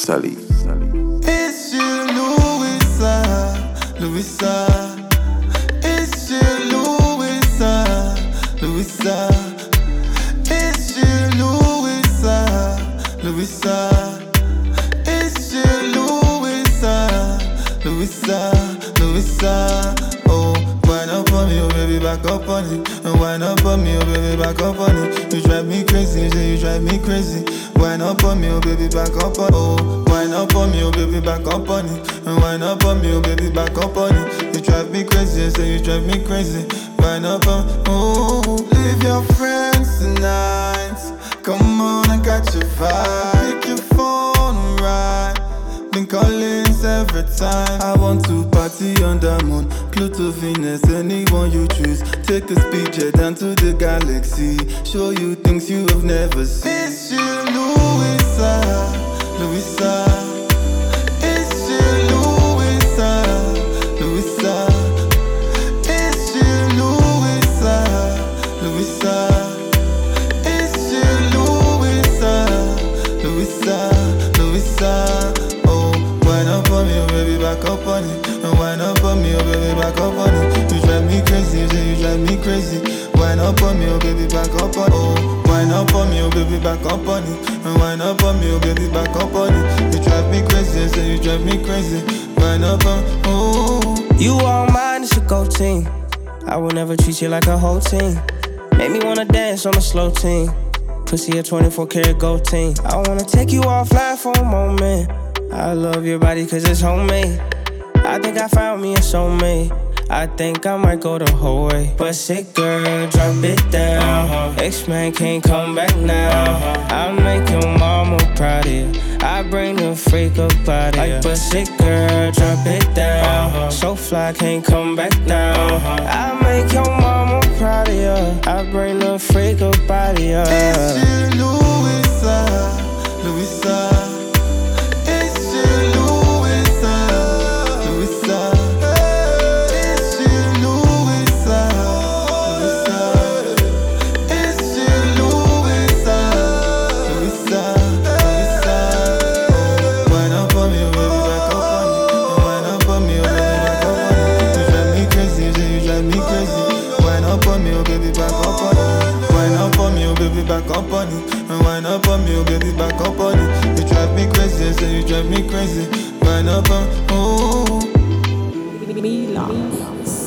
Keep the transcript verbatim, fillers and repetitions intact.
Sully. It's you, Louisa, Louisa. It's you, Louisa, Louisa. It's you, Louisa, Louisa. It's you, Louisa, Louisa, Louisa. Oh, wind up on me, oh baby, back up on it. And wind up on me, oh baby, back up on it. You drive me crazy, you drive me crazy. Wind up on me, oh baby, back up on it. Oh, wind up on me, oh baby, back up on it. And wind up on me, oh baby, back up on it. You drive me crazy, say you drive me crazy. Wind up on, oh, leave your friends tonight. Come on, I got your vibe. Pick your phone right. Been calling several times. I want to party on the moon, Pluto, Venus, anyone you choose. Take a speed jet down to the galaxy. Show you things you have never seen. It's you, Louisa, Louisa. It's you, Louisa, Louisa. It's you, Louisa, Louisa. It's you, Louisa, Louisa, Louisa. Wind up on me, oh baby, back up on it. And wind up on me, oh baby, back up on it. You drive me crazy, you say you drive me crazy. Wind up on me, oh baby, back up on it. Oh, wind up on me, oh baby, back up on it. And wind up on me, oh baby, back up on it. You drive me crazy, you say you drive me crazy. Wind up on, oh. You all mine, it's a go team. I will never treat you like a whole team. Make me wanna dance on a slow team. Pussy a twenty-four karat gold team. I wanna take you offline for a moment. I love your body cause it's homemade. I think I found me a soulmate. I think I might go the whole way. But sick girl, drop it down. uh-huh. X-Man can't come back now. uh-huh. I'll make your mama proud of you. I bring the freak up out of you. Like, but sick girl, drop it down. uh-huh. So fly, can't come back now. uh-huh. I'll make your mama proud of you. I bring the freak up out of you. It's you, Louisa, Louisa. Back up on it, and wind up on me, oh baby, back up on it. You drive me crazy, say you drive me crazy. Wind up on, oh. Milan.